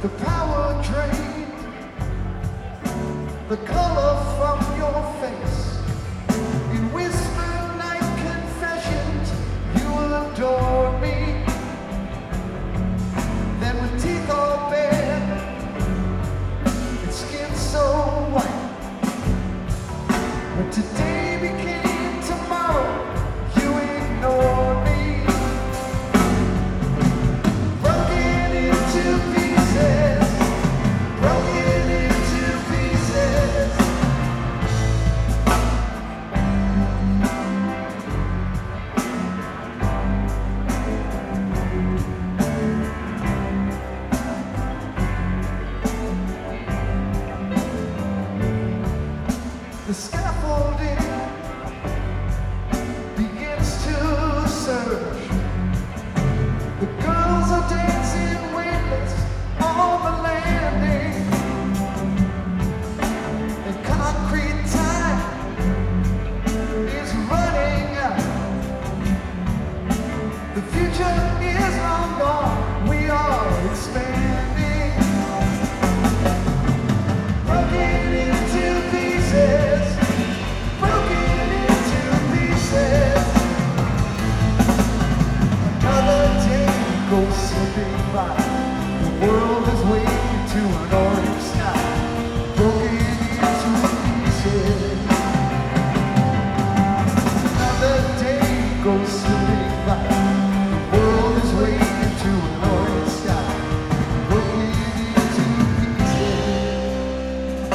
the power drain, the color from your face. In whispered night confessions, you adore me. Then with teeth all bare and skin so white, but today became tomorrow. You ignored me. Broken into pieces, broken into pieces. The scaffolding begins to surge. The girls are dancing weightless on the landing, and concrete time is running out. The future is long gone. We are expanding. Broken into pieces, broken into pieces. Another day goes slipping by. The world is waking to an orange sky. Broken into pieces. Another day goes slipping by. The world is waking to an orange sky. Broken into pieces.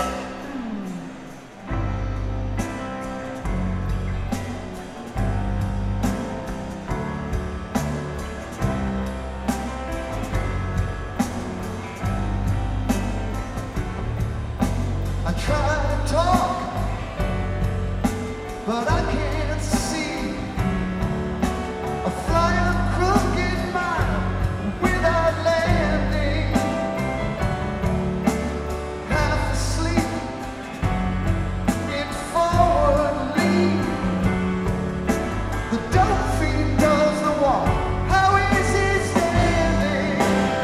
I try to talk, but I can't see. I fly a crooked mile without landing. Half asleep in forward lean. The dope fiend does the walk. How is he standing?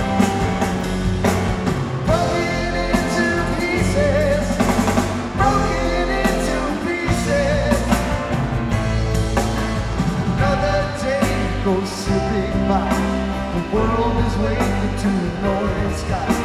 Broken into pieces, broken into pieces. Another day goes slipping by. The world is waking to the northern sky.